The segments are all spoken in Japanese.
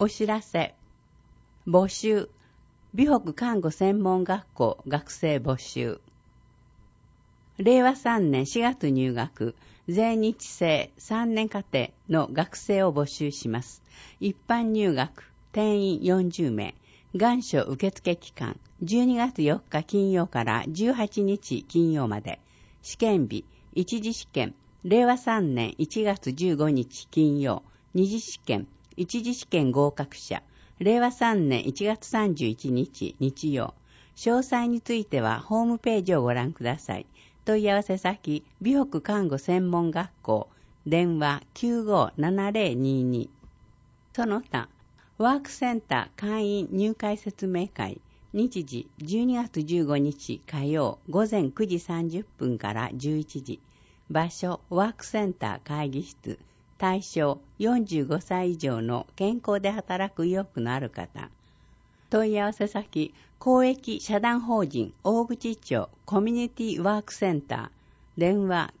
お知らせ。募集。美北看護専門学校学生募集。令和3年4月入学、全日制3年課程の学生を募集します。一般入学、定員40名。願書受付期間、12月4日金曜から18日金曜まで。試験日、一次試験、令和3年1月15日金曜。二次試験、一次試験合格者、令和3年1月31日日曜。詳細についてはホームページをご覧ください。問い合わせ先、美北看護専門学校、電話 957022。その他、ワークセンター会員入会説明会、日時12月15日火曜午前9時30分から11時。場所、ワークセンター会議室。対象、45歳以上の健康で働く意欲のある方。問い合わせ先、公益社団法人大口町コミュニティワークセンター。電話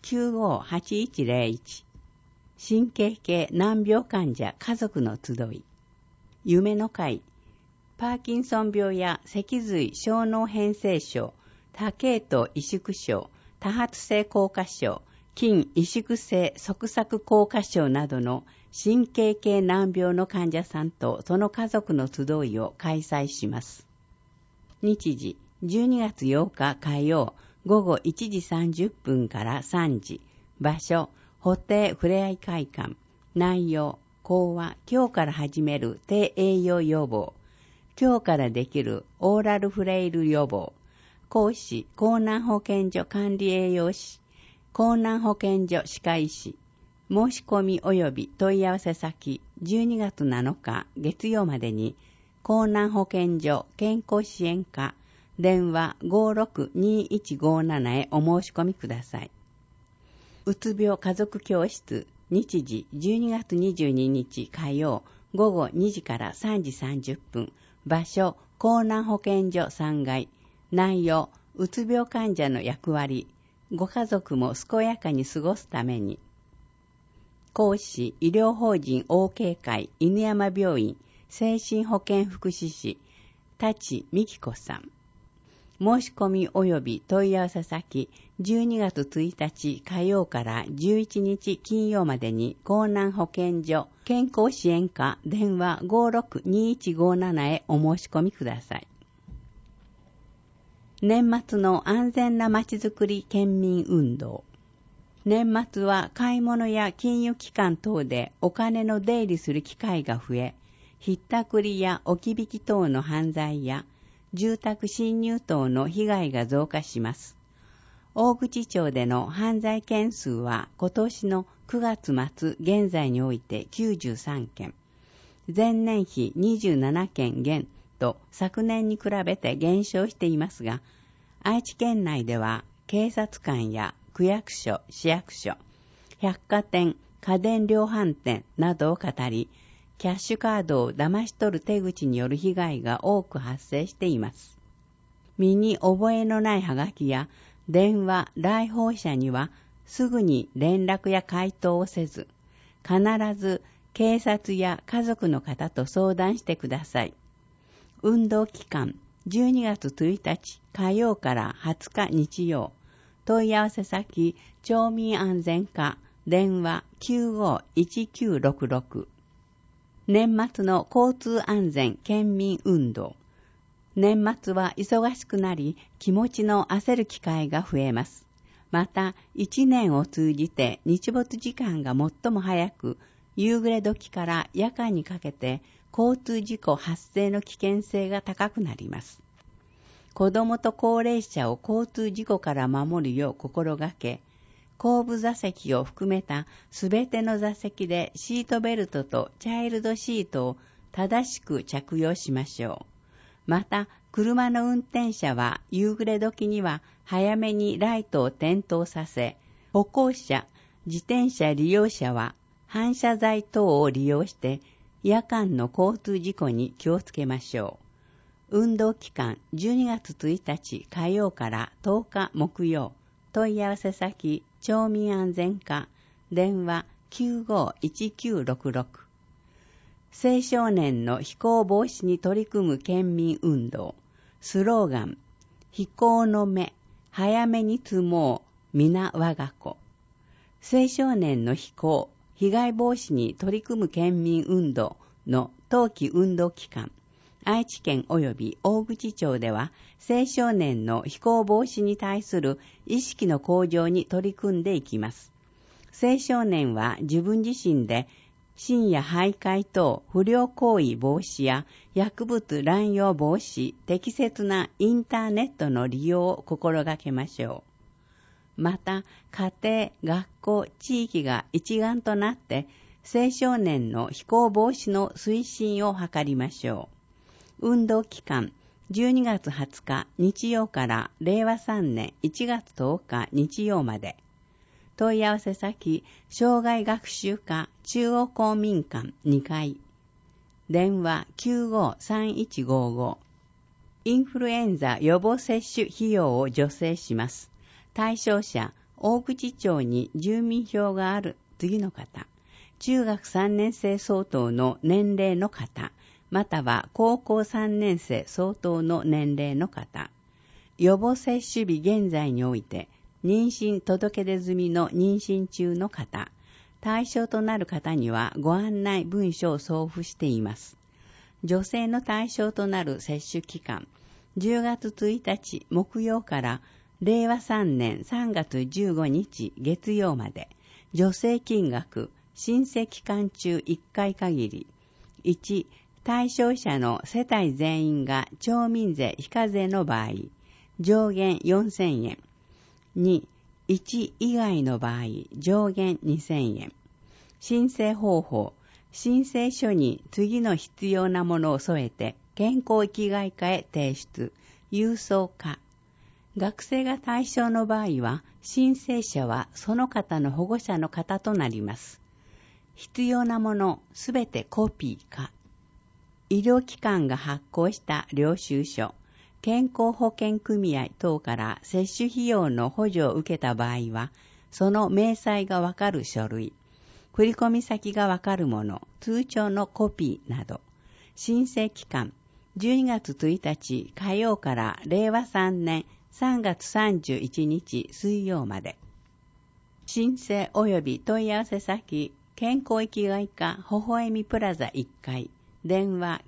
958101。神経系難病患者家族の集い。夢の会。パーキンソン病や脊髄小脳変性症、多系統萎縮症、多発性硬化症、筋萎縮性側索硬化症などの神経系難病の患者さんとその家族の集いを開催します。日時12月8日火曜午後1時30分から3時。場所、保定ふれあい会館。内容、講話、今日から始める低栄養予防。今日からできるオーラルフレイル予防。講師、江南保健所管理栄養士。江南保健所歯科医師。申し込み及び問い合わせ先、12月7日月曜までに、江南保健所健康支援課、電話 562157 へお申し込みください。うつ病家族教室、日時12月22日火曜午後2時から3時30分。場所、江南保健所3階。内容、うつ病患者の役割。ご家族も健やかに過ごすために。講師、医療法人 OK 会犬山病院精神保健福祉士、舘美希子さん。申し込み及び問い合わせ先、12月1日火曜から11日金曜までに江南保健所健康支援課電話 562157 へお申し込みください。年末の安全なまちづくり県民運動。年末は買い物や金融機関等でお金の出入りする機会が増え、ひったくりや置き引き等の犯罪や住宅侵入等の被害が増加します。大口町での犯罪件数は今年の9月末現在において93件。前年比27件減と昨年に比べて減少していますが、愛知県内では警察官や区役所、市役所、百貨店、家電量販店などを語り、キャッシュカードを騙し取る手口による被害が多く発生しています。身に覚えのないハガキや電話、来訪者にはすぐに連絡や回答をせず、必ず警察や家族の方と相談してください。運動期間、12月1日火曜から20日日曜。問い合わせ先、町民安全課、電話 951966。年末の交通安全県民運動。年末は忙しくなり、気持ちの焦る機会が増えます。また、一年を通じて日没時間が最も早く、夕暮れ時から夜間にかけて交通事故発生の危険性が高くなります。子どもと高齢者を交通事故から守るよう心がけ、後部座席を含めたすべての座席でシートベルトとチャイルドシートを正しく着用しましょう。また、車の運転者は夕暮れ時には早めにライトを点灯させ、歩行者、自転車利用者は反射材等を利用して夜間の交通事故に気をつけましょう。運動期間12月1日火曜から10日木曜。問い合わせ先、町民安全課、電話 951966。 青少年の非行防止に取り組む県民運動。スローガン、非行の目、早めに積もう、皆我が子。青少年の非行、被害防止に取り組む県民運動の冬季運動期間、愛知県及び大口町では青少年の非行防止に対する意識の向上に取り組んでいきます。青少年は自分自身で深夜徘徊等不良行為防止や薬物乱用防止、適切なインターネットの利用を心がけましょう。また、家庭、学校、地域が一丸となって青少年の非行防止の推進を図りましょう。運動期間、12月20日日曜から令和3年1月10日日曜まで。問い合わせ先、障害学習課中央公民館2階。電話953155。インフルエンザ予防接種費用を助成します。対象者、大口町に住民票がある次の方。中学3年生相当の年齢の方、または高校3年生相当の年齢の方。予防接種日現在において、妊娠届出済みの妊娠中の方、対象となる方にはご案内文書を送付しています。女性の対象となる接種期間、10月1日木曜から令和3年3月15日月曜まで、助成金額、申請期間中1回限り。1、対象者の世帯全員が町民税非課税の場合、上限4000円。2、1以外の場合、上限2000円。申請方法、申請書に次の必要なものを添えて、健康生きがい課へ提出、郵送課。学生が対象の場合は、申請者はその方の保護者の方となります。必要なもの、すべてコピーか。医療機関が発行した領収書、健康保険組合等から接種費用の補助を受けた場合は、その明細がわかる書類、振込先がわかるもの、通帳のコピーなど、申請期間、12月1日火曜から令和3年3月31日水曜まで。申請及び問い合わせ先、健康生きがい課微笑みプラザ1階、電話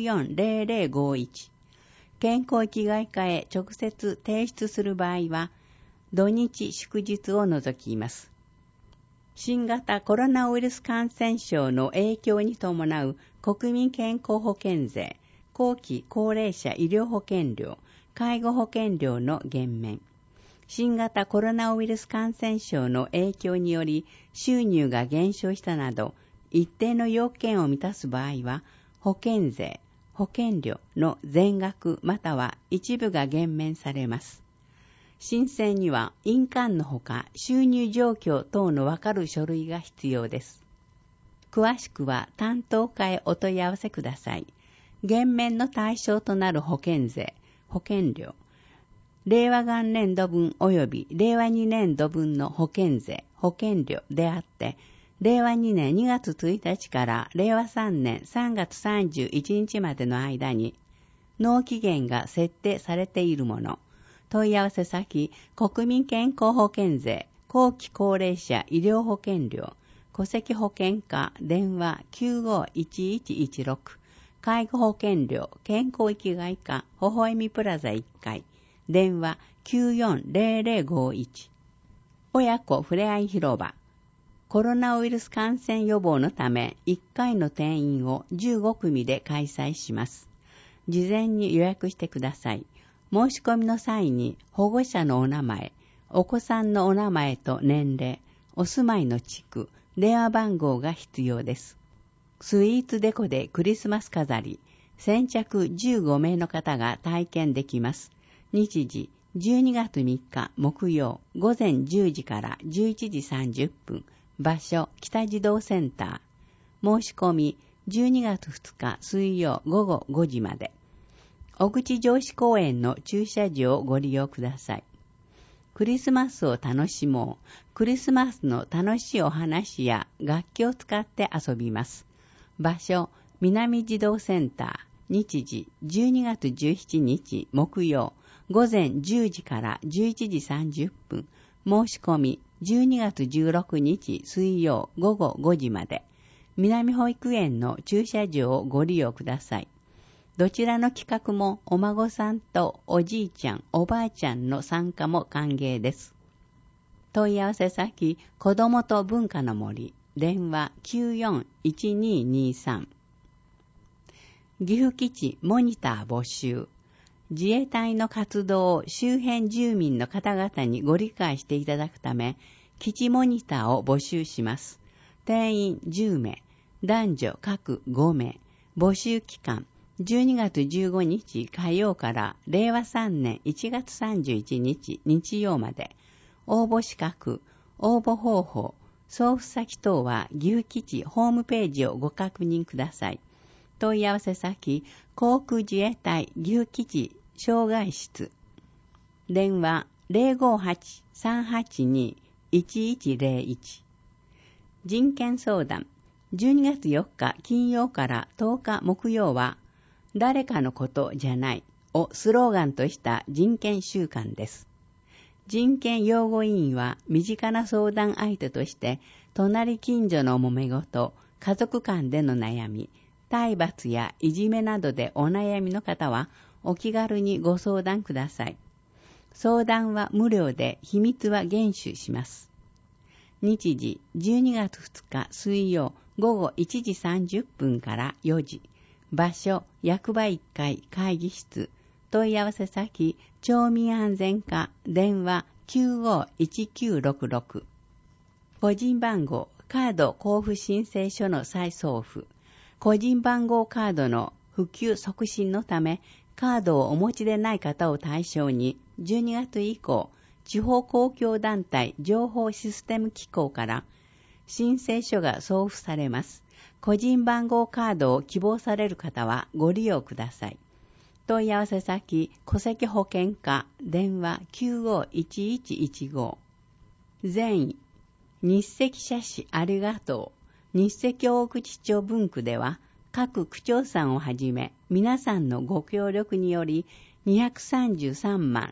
940051。健康生きがい課へ直接提出する場合は、土日祝日を除きます。新型コロナウイルス感染症の影響に伴う国民健康保険税、後期高齢者医療保険料、介護保険料の減免。新型コロナウイルス感染症の影響により収入が減少したなど、一定の要件を満たす場合は、保険税、保険料の全額または一部が減免されます。申請には印鑑のほか収入状況等のわかる書類が必要です。詳しくは担当課へお問い合わせください。減免の対象となる保険税、保険料、令和元年度分及び令和2年度分の保険税、保険料であって、令和2年2月1日から令和3年3月31日までの間に納期限が設定されているもの、問い合わせ先、国民健康保険税、後期高齢者医療保険料、戸籍保険課、電話951116、介護保険料、健康生きがい課、微笑みプラザ1階、電話940051。親子ふれあい広場。コロナウイルス感染予防のため1回の定員を15組で開催します。事前に予約してください。申し込みの際に保護者のお名前、お子さんのお名前と年齢、お住まいの地区、電話番号が必要です。スイーツデコでクリスマス飾り、先着15名の方が体験できます。日時、12月3日木曜午前10時から11時30分。場所、北児童センター。申し込み、12月2日水曜午後5時まで。小口城址公園の駐車場をご利用ください。クリスマスを楽しもう。クリスマスの楽しいお話や楽器を使って遊びます。場所、 南児童センター、日時12月17日木曜、午前10時から11時30分、申し込み12月16日水曜午後5時まで、南保育園の駐車場をご利用ください。どちらの企画もお孫さんとおじいちゃん、おばあちゃんの参加も歓迎です。問い合わせ先、子どもと文化の森、電話 941223。岐阜基地モニター募集。自衛隊の活動を周辺住民の方々にご理解していただくため、基地モニターを募集します。定員10名、男女各5名。募集期間、12月15日火曜から令和3年1月31日日曜まで。応募資格、応募方法、送付先等は岐阜基地ホームページをご確認ください。問い合わせ先、航空自衛隊岐阜基地障害室。電話 058-382-1101。人権相談。12月4日金曜から10日木曜は、誰かのことじゃないをスローガンとした人権週間です。人権擁護委員は身近な相談相手として、隣近所の揉め事、家族間での悩み、体罰やいじめなどでお悩みの方はお気軽にご相談ください。相談は無料で秘密は厳守します。日時12月2日水曜午後1時30分から4時。場所役場1階会議室。問い合わせ先町民安全課電話 951966。個人番号カード交付申請書の再送付。個人番号カードの普及促進のため、カードをお持ちでない方を対象に、12月以降、地方公共団体情報システム機構から申請書が送付されます。個人番号カードを希望される方はご利用ください。問い合わせ先、戸籍保険課、電話 951115。善意、日赤社士ありがとう。日赤大口町分区では、各区長さんをはじめ、皆さんのご協力により、233万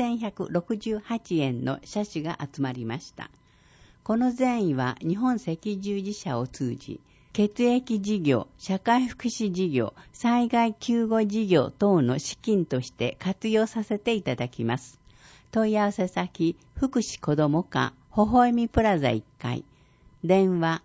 6168円の社士が集まりました。この善意は日本赤十字社を通じ、血液事業、社会福祉事業、災害救護事業等の資金として活用させていただきます。問い合わせ先、福祉子ども課、微笑みプラザ1階、電話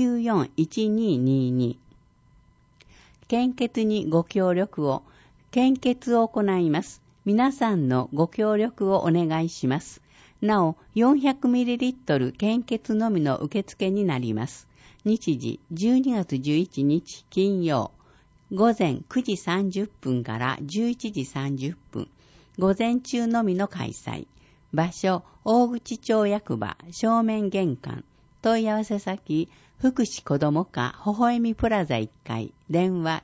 941222。献血にご協力を、献血を行います。皆さんのご協力をお願いします。なお、400ml 献血のみの受付になります。日時12月11日金曜、午前9時30分から11時30分、午前中のみの開催。場所、大口町役場、正面玄関。問い合わせ先、福祉子ども課、微笑みプラザ1階、電話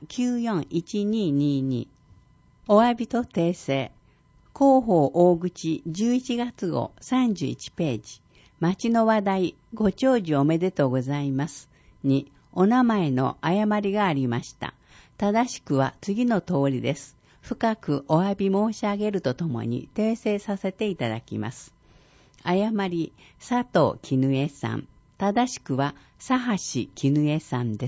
941222。お詫びと訂正。広報大口11月号31ページ。町の話題、ご長寿おめでとうございます。に、お名前の誤りがありました。正しくは次の通りです。深くお詫び申し上げるとともに訂正させていただきます。誤り、佐藤絹江さん。正しくは、佐橋絹江さんです。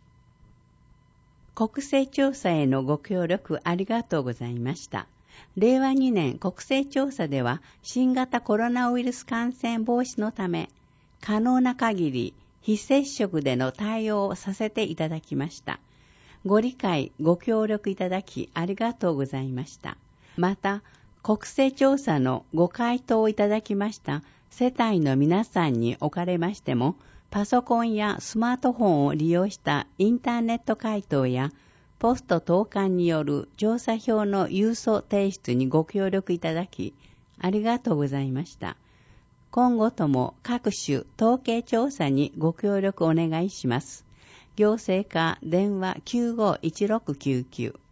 国勢調査へのご協力ありがとうございました。令和2年国勢調査では、新型コロナウイルス感染防止のため、可能な限り非接触での対応をさせていただきました。ご理解、ご協力いただきありがとうございました。また、国勢調査のご回答をいただきました世帯の皆さんにおかれましても、パソコンやスマートフォンを利用したインターネット回答や、ポスト投函による調査票の郵送提出にご協力いただき、ありがとうございました。今後とも各種統計調査にご協力お願いします。行政課電話951699